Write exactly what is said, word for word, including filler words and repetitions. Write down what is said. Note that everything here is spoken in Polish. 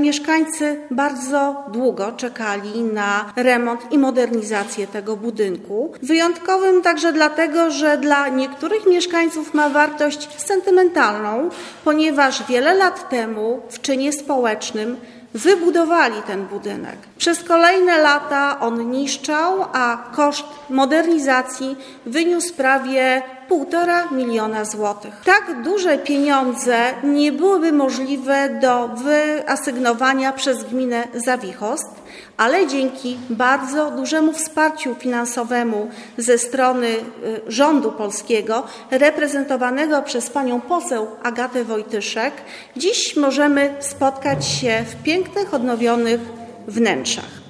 mieszkańcy bardzo długo czekali na remont i modernizację tego budynku. Wyjątkowym także dlatego, że dla niektórych mieszkańców ma wartość sentymentalną, ponieważ wiele lat temu w czynie społecznym wybudowali ten budynek. Przez kolejne lata on niszczał, a koszt modernizacji wyniósł prawie półtora miliona złotych. Tak duże pieniądze nie byłyby możliwe do wyasygnowania przez gminę Zawichost, ale dzięki bardzo dużemu wsparciu finansowemu ze strony rządu polskiego, reprezentowanego przez panią poseł Agatę Wojtyszek, dziś możemy spotkać się w pięknych, odnowionych wnętrzach.